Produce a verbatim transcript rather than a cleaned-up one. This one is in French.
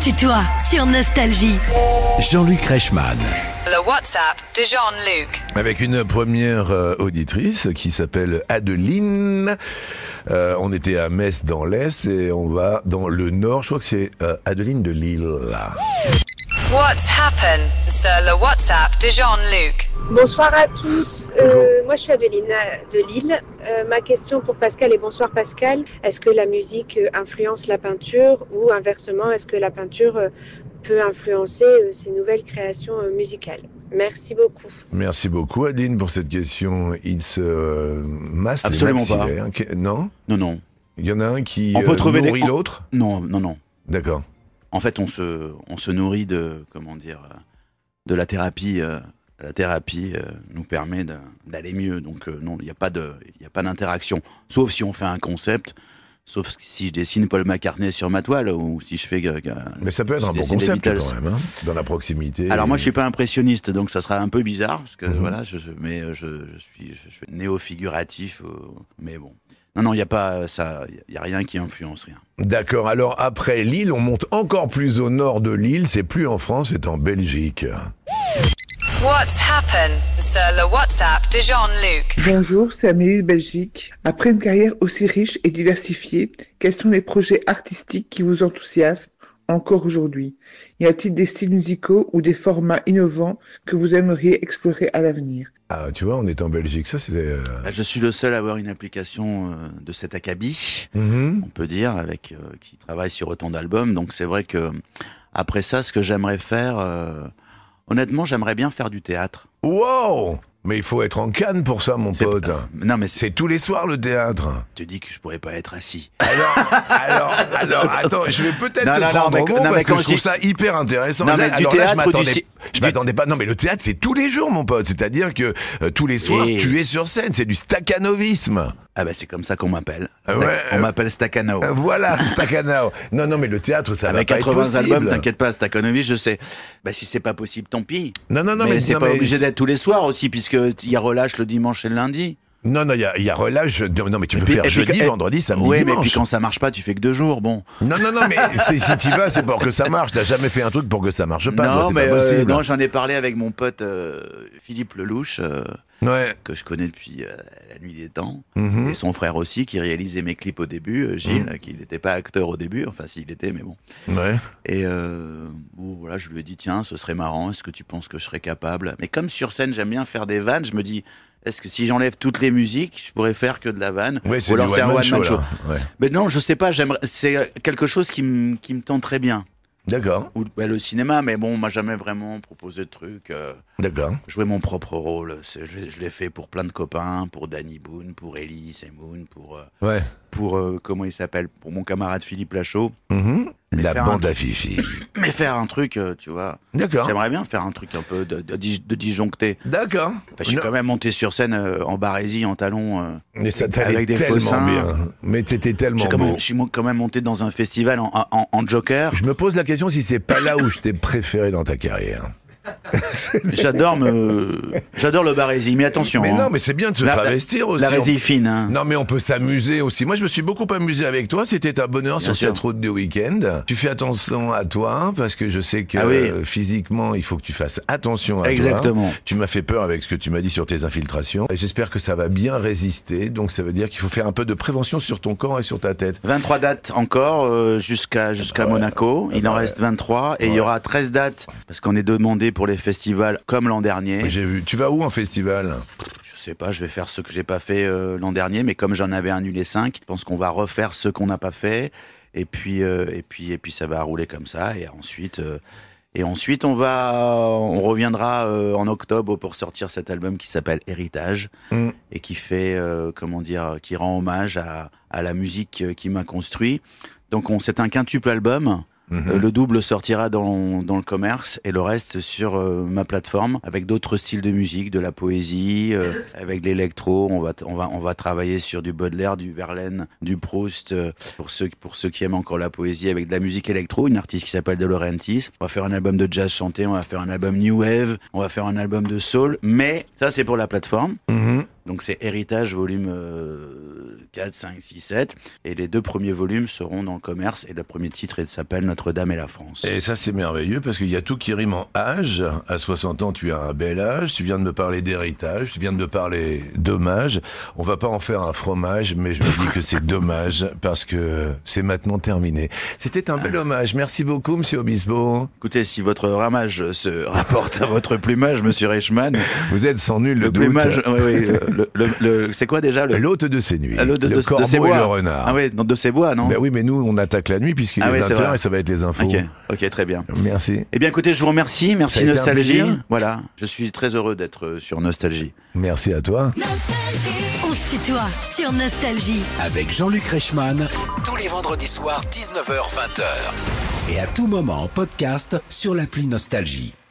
Active-toi sur Nostalgie. Jean-Luc Reichmann. Le WhatsApp de Jean-Luc. Avec une première euh, auditrice qui s'appelle Adeline. Euh, on était à Metz dans l'Est et on va dans le Nord. Je crois que c'est euh, Adeline de Lille. Là. What's happened sur le WhatsApp de Jean-Luc. Bonsoir à tous, euh, moi je suis Adeline de Lille. Euh, ma question pour Pascal est bonsoir Pascal. Est-ce que la musique influence la peinture ou inversement, est-ce que la peinture peut influencer ces nouvelles créations musicales? Merci beaucoup. Merci beaucoup Adeline pour cette question. Il se euh, masse Absolument les maxillaires. Pas. Non Non, non. Il y en a un qui on peut euh, trouver nourrit des... l'autre? Non, non, non. D'accord. En fait, on se, on se nourrit de, comment dire, de la thérapie. Euh, la thérapie euh, nous permet de, d'aller mieux. Donc euh, non, il n'y a pas de, il y a pas d'interaction. Sauf si on fait un concept. Sauf si je dessine Paul McCartney sur ma toile ou si je fais. Euh, Mais ça peut être un bon concept quand même, hein, dans la proximité. Alors moi, je suis pas impressionniste, donc ça sera un peu bizarre parce que mm-hmm. voilà, je, je, mais je, je suis, je suis néo-figuratif, euh, mais bon. Non, non, il y a pas ça, il y a rien qui influence rien. D'accord. Alors après Lille, on monte encore plus au nord de l'île. C'est plus en France, c'est en Belgique. What's happened sur le WhatsApp de Jean-Luc. Bonjour, c'est Amélie de Belgique. Après une carrière aussi riche et diversifiée, quels sont les projets artistiques qui vous enthousiasment encore aujourd'hui? Y a-t-il des styles musicaux ou des formats innovants que vous aimeriez explorer à l'avenir? Ah, tu vois, on est en Belgique, ça c'est... Euh... Je suis le seul à avoir une application euh, de cet acabit, mm-hmm. on peut dire, avec euh, qui travaille sur autant d'albums. Donc c'est vrai que après ça, ce que j'aimerais faire, euh, honnêtement, j'aimerais bien faire du théâtre. Wow! Mais il faut être en canne pour ça, mon c'est pote. Pas... Non, mais c'est... c'est tous les soirs le théâtre. Je te dis que je pourrais pas être assis. Alors, alors, alors, attends, je vais peut-être non, te non, prendre non, au mot non, parce que je dis... trouve ça hyper intéressant. Non, mais là, du alors théâtre, là, je m'attendais, du... je m'attendais pas. Non, mais le théâtre, c'est tous les jours, mon pote. C'est-à-dire que euh, tous les soirs, Et... tu es sur scène. C'est du staccanovisme. Ah ben c'est comme ça qu'on m'appelle. Stac... Ouais, on m'appelle Staccano. Euh, voilà, Staccano. Non, non, mais le théâtre, ça avec va pas être quatre-vingts possible. albums, t'inquiète pas, Staccanovis, je sais. Bah si c'est pas possible, tant pis. Non, non, non, mais, mais c'est non, pas mais obligé c'est... d'être tous les soirs aussi, puisque il y a relâche le dimanche et le lundi. Non, non, il y a, y a relâche. Non, mais tu peux puis, faire jeudi, puis, vendredi, samedi, oui, dimanche. mais puis quand ça marche pas, tu fais que deux jours, bon. Non, non, non, mais c'est, si tu vas, c'est pour que ça marche. T'as jamais fait un truc pour que ça marche pas. Non, toi, c'est mais pas possible. euh, non, j'en ai parlé avec mon pote euh, Philippe Lelouch, euh, ouais. que je connais depuis euh, la nuit des temps, mm-hmm. et son frère aussi, qui réalisait mes clips au début, euh, Gilles, mm. qui n'était pas acteur au début, enfin s'il était, mais bon. Ouais. Et euh, bon, voilà, je lui ai dit, tiens, ce serait marrant, est-ce que tu penses que je serais capable? Mais comme sur scène, j'aime bien faire des vannes, je me dis... Est-ce que si j'enlève toutes les musiques, je pourrais faire que de la vanne? Oui, c'est ou alors c'est un one-man show. show. Ouais. Mais non, je sais pas, j'aimerais. C'est quelque chose qui me qui me tente très bien. D'accord. Ou bah, le cinéma, mais bon, on m'a jamais vraiment proposé de trucs. Euh, D'accord. Jouer mon propre rôle, c'est, je, je l'ai fait pour plein de copains, pour Danny Boone, pour Ellie Moon, pour euh, ouais. pour euh, comment il s'appelle, pour mon camarade Philippe Lachaud. Mm-hmm. La bande un... à Fifi. Mais faire un truc, euh, tu vois. D'accord. J'aimerais bien faire un truc un peu de, de, de, de disjoncté. D'accord. Enfin, je suis non. quand même monté sur scène euh, en barésie, en talons. Euh, Mais ça t'allait avec des tellement faux bien. Mais t'étais tellement quand beau. même, je suis quand même monté dans un festival en, en, en Joker. Je me pose la question si c'est pas là où je t'ai préféré dans ta carrière. J'adore me, j'adore le barésie, mais attention. Mais hein. non, mais c'est bien de se la, travestir aussi. La résille fine. Hein. Non, mais on peut s'amuser aussi. Moi, je me suis beaucoup amusé avec toi. C'était un bonheur bien sur sûr. Cette route de week-end. Tu fais attention à toi parce que je sais que ah oui. euh, physiquement, il faut que tu fasses attention à Exactement. toi. Tu m'as fait peur avec ce que tu m'as dit sur tes infiltrations. Et j'espère que ça va bien résister. Donc, ça veut dire qu'il faut faire un peu de prévention sur ton corps et sur ta tête. vingt-trois dates encore euh, jusqu'à jusqu'à ouais. Monaco. Il ouais. en reste vingt-trois et ouais. il y aura treize dates parce qu'on est demandé pour les festivals. Comme l'an dernier. J'ai vu. Tu vas où en festival ? Je sais pas, je vais faire ce que j'ai pas fait euh, l'an dernier, mais comme j'en avais annulé cinq, je pense qu'on va refaire ce qu'on n'a pas fait, et puis euh, et puis et puis ça va rouler comme ça, et ensuite euh, et ensuite on va on reviendra euh, en octobre pour sortir cet album qui s'appelle Héritage mm. et qui fait euh, comment dire, qui rend hommage à à la musique qui m'a construit. Donc on c'est un quintuple album. Mmh. Euh, le double sortira dans, dans le commerce et le reste sur euh, ma plateforme avec d'autres styles de musique, de la poésie, euh, avec de l'électro. On va, on, va, on va travailler sur du Baudelaire, du Verlaine, du Proust, euh, pour, ceux, pour ceux qui aiment encore la poésie, avec de la musique électro, une artiste qui s'appelle De Laurentiis. On va faire un album de jazz chanté, on va faire un album New Wave, on va faire un album de soul, mais ça c'est pour la plateforme. Mmh. Donc c'est Héritage volume euh, quatre, cinq, six, sept. Et les deux premiers volumes seront dans le commerce. Et le premier titre il s'appelle Notre-Dame et la France. Et ça, c'est merveilleux parce qu'il y a tout qui rime en âge. À soixante ans, tu as un bel âge. Tu viens de me parler d'héritage. Tu viens de me parler d'hommage. On va pas en faire un fromage, mais je me dis que c'est dommage parce que c'est maintenant terminé. C'était un bel hommage. Merci beaucoup, monsieur Obispo. Écoutez, si votre ramage se rapporte à votre plumage, monsieur Reichmann. Vous êtes sans nul le, le doute. plumage, oui, oui. Le, le, le, c'est quoi déjà le... L'hôte de ces nuits. L'hôte de, le de, corbeau de ces et bois. le renard. Ah oui, de ces bois, non? Ben oui, mais nous, on attaque la nuit puisqu'il ah est oui, vingt heures et ça va être les infos. Ok, ok, très bien. Merci. Eh bien, écoutez, je vous remercie. Merci Ça a été un Nostalgie. plaisir. Voilà, je suis très heureux d'être sur Nostalgie. Merci à toi. On se tutoie sur Nostalgie. Avec Jean-Luc Reichmann, tous les vendredis soirs, dix-neuf heures vingt. Et à tout moment en podcast sur l'appli Nostalgie.